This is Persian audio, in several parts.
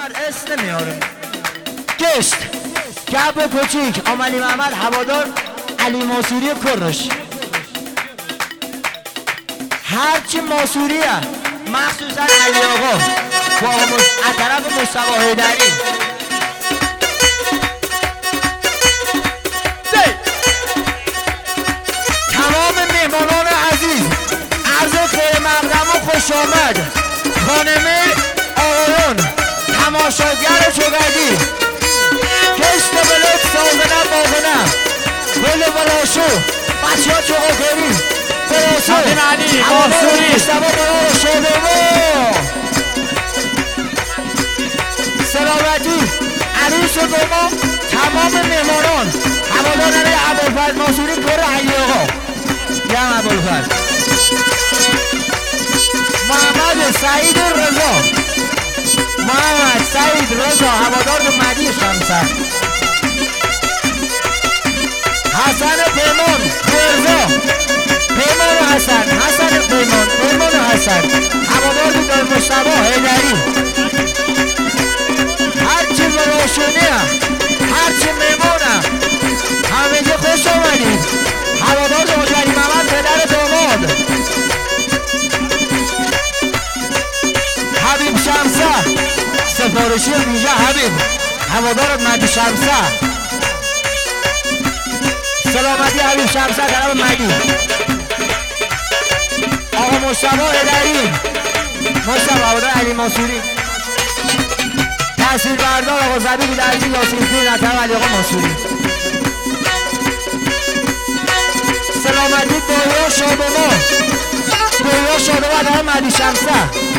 محمد اسم نمیارم. گشت گب کوچیک آملی محمد هوادار علی ماسوری کرش. هرچی ماسوریه مخصوصا علی آقا با از طرف مصطفی حیدری تمام مهمانان عزیز عرض خیر مقدم و خوش آمد. خانمه آقایون تماشاگر چوگردی گشت بلد سازنه باغنه گل بلاشو بچه ها چوگردی بلاشو علی ماسوری مصطفی برای شادمو سلامتی عروس و دوما تمام مهمانان هواداران ابوالفضل ماسوری کره علی آقا یم ابوالفضل محمد سعید رضا محمد سعید رضا هوادار مهدی شمسه حسن پیمان رضا پیمان حسن پیمان حسن هوادار دار مصطفی حیدری هرچی روشنیه هرچی میمونه همگی خوش آمدید. هوادار داری محمد پدر داماد حبیب شمسه سفارشی ویژه حبیب هوادار مهدی شمسه سلامتی حبیب شمسه طرف مهدی آقا مصطفی حیدری مصطفی هوادار علی ماسوری تحصیل بردار آقا زبیب درزی یاسین پیر نطرف علی آقا ماسوری سلامتی دویا شادما طرف مهدی شمسه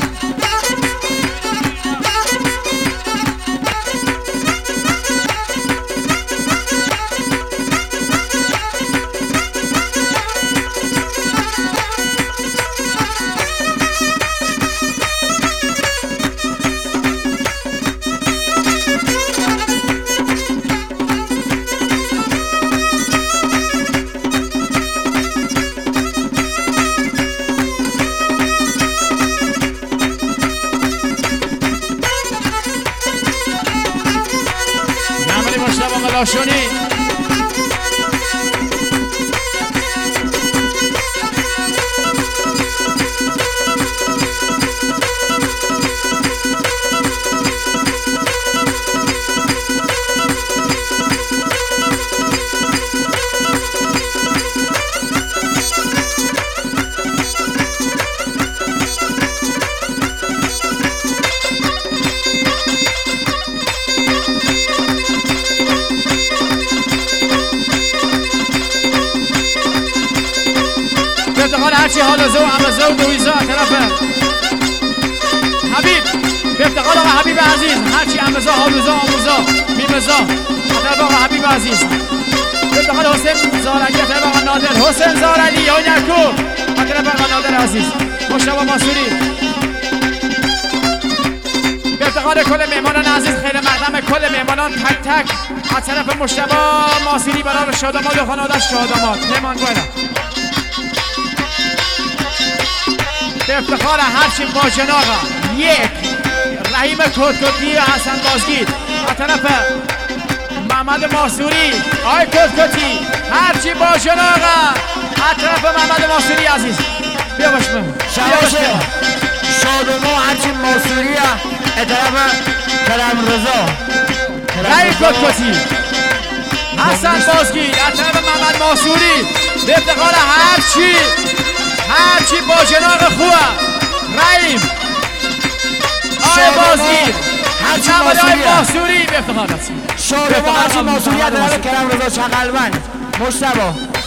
لاشونی هرچی حال زو عمزو دویزا طرفه حبیب به افتقال آقا حبیب عزیز هرچی عمزا حالوزا آموزا میمزا طرف آقا حبیب عزیز به افتقال حسین زارعلی طرف آقا نادر حسین زارعلی یا نکو طرف آقا نادر عزیز مصطفی ماسوری به افتقال کل مهمانان عزیز خیر مقدم کل مهمانان تک تک از طرف مصطفی ماسوری برای شاداماد و خانواده شاداماد پیمان گویدم به افتخار هرچی با جناغا یک رحیم کتکتی حسن بازگیر از طرف محمد ماسوری آی کتکتی هرچی با جناغا از طرف محمد ماسوری عزیز بیا باشم شادما هرچی ماسوری از طرف کرم رضا رحیم کتکتی حسن بازگیر از طرف محمد ماسوری به افتخار هرچی با جناغ خوبه رحیم آی بازگیر هرچی ماسوری به افتخار هستی شادما هرچی ماسوری از طرف کرم رضا چقلبند مصطفی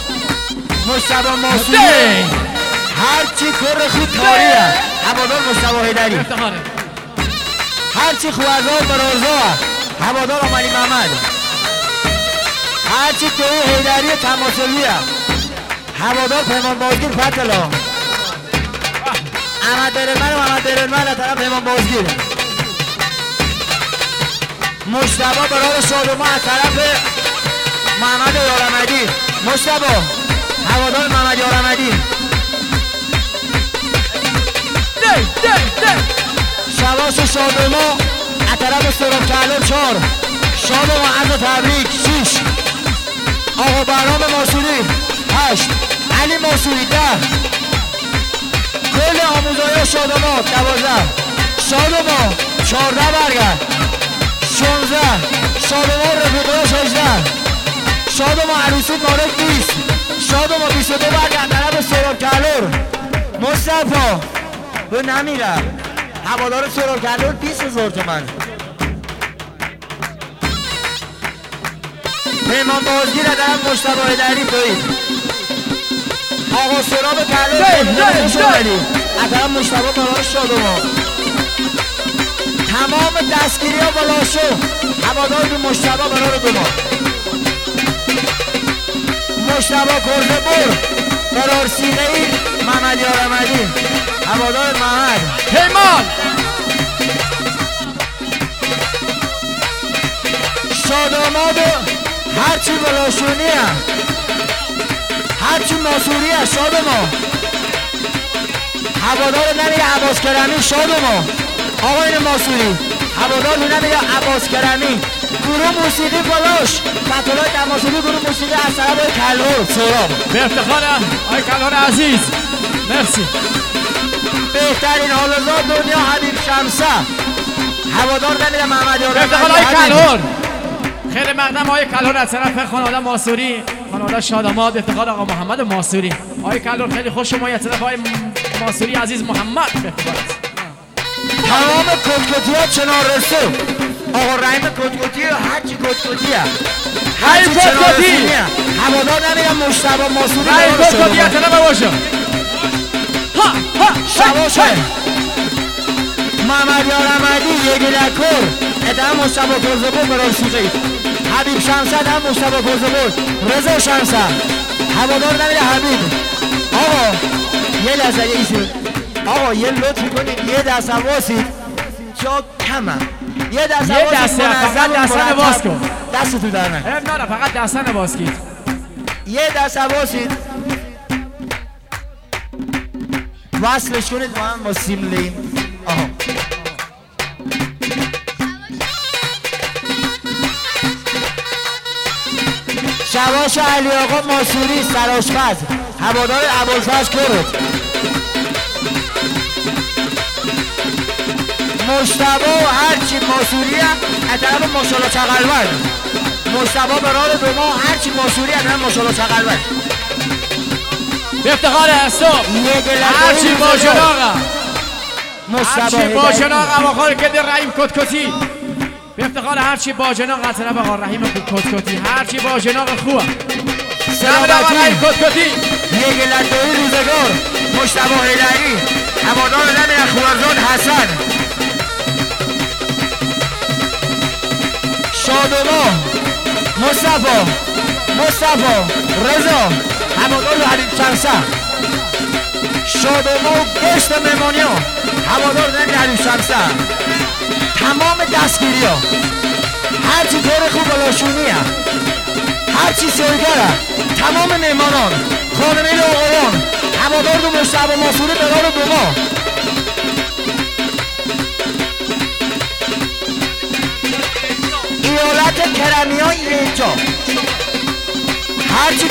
ماسوری هرچی کر خود تاریه هوادار مصطفی حیدری هرچی خوازار برازا هوادار آملی محمد هرچی توی حیدری تماسلیه هوادار پیمان بازگیر فتلا احمد درمن از طرف پیمان بازگیر مصطفی برای شادما از طرف محمد یارمدی مصطفی هوادار محمد یارمدی شواس شادما از طرف سراب کلو 4 شاد و عرض تبریک 6 آقا برنامه ماسوری 8 علی ماسوری 10 کل آموزهای شادمات 12 شادما 14 برگرد 16 شادما رفیقه 16 شادما عروسی مالک 20 شادما 22 برگرد طرف سراب کلور مصطفی به نمیرم هوادار سراب کلور 20,000 تومن پیمان بازگیر در مجتبی هیدری تویید آقا سراب کلور شدری از طرف مجتبی برای شادما تمام دستگیری ها بالا شو هوادار به مجتبی برای دوما مجتبی کرده بر برار سیغه ای محمد یارمدی هوادار محمد پیمان شاداماد هرچی بلاشونی هرچی ماسوری شادما هوادار نمیره عباس کرمی شادما آقای ماسوری هوادار نمیره عباس کرمی گروه موسیقی بلاش بطولای تماسوری گروه موسیقی از طرف کلور سراب به افتخار آقای کلور عزیز مرسی بهترین حالزاد دنیا حبیب شمسه هوادار نمیره محمد یارمدی به افتخار آقای کلور خیلی مقدم آقای کلور از طرف خانواده ماسوری خانواده شاداماد به افتخار آقا محمد ماسوری آقای کلور خیلی خوش شما از طرف آقای ماسوری عزیز محمد به افتخار تمام کتکوتی ها چنار رسو آقا رحیم کتکوتی هرچی کتکوتی رحیم کتکوتی هوادار نمیرم مجتبی ماسوری رحیم کتکوتی از طرف باشه شباشه محمد یارمدی یکی لکر ادام مجتبی کرزبور برای سوزید حبیب شمسه ادام مجتبی کرزبور رضا شمسه هوادار نمیره حبیب آقا یه لحظه ایشون آقا یه لطفی کنید یه دست واسید جا کمه یه دست فقط دستن باز کن دست تو در نه نه فقط دستن باز کن یه دست واسید وصلش کنید با هم با سیملین آها شواش علی آقا ماسوری سراشپز هوادار ابوالفضل کرد مجتبی و هرچی ماسوری از طرف ماشاءالله چقلبر مجتبی برای دوما هرچی ماسوری از طرف ماشاءالله چقلبر به افتخار حساب هرچی با جناغ هرچی با جناغ اواخار کده رحیم کتکوتی به افتخار هرچی با جناغ از طرف آقا رحیم کتکوتی هرچی با جناغ خوبه سلامتی رحیم کتکوتی یک لطوی روزگار مجتبی هیدری هوادار نمیره خوارزاد حسن شادما مصطفی رضا هوادار حبیب شمسه شادما و گشت مهمانی ها هوادار نمیره حبیب شمسه تمام دستگیری ها هرچی طور خوب بلاشونی هرچی سویگره تمام مهمانان خانمین و آقایان هوادار دو مجتبی ماسوری برار دوما ایالت کرمی ها اینجا هرچی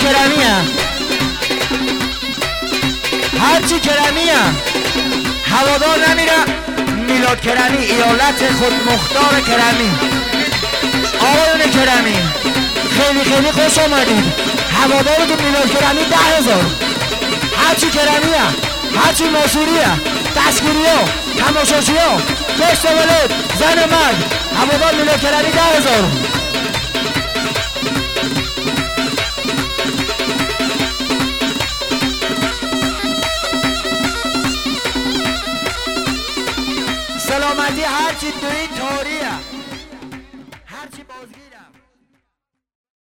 کرمی هوادار نمیره میلاد کرمی ایالت خودمختار کرمی آقایون کرمی خیلی خوش آمدید هوادار تو میلاد کرمی 10,000 هرچی کرمی هرچی ماسوری دستگیری ها تماشاشی ها گشت ولد زن مرد هوادار میلاد کرمی 10,000 سلامتی هرچی توی تاریه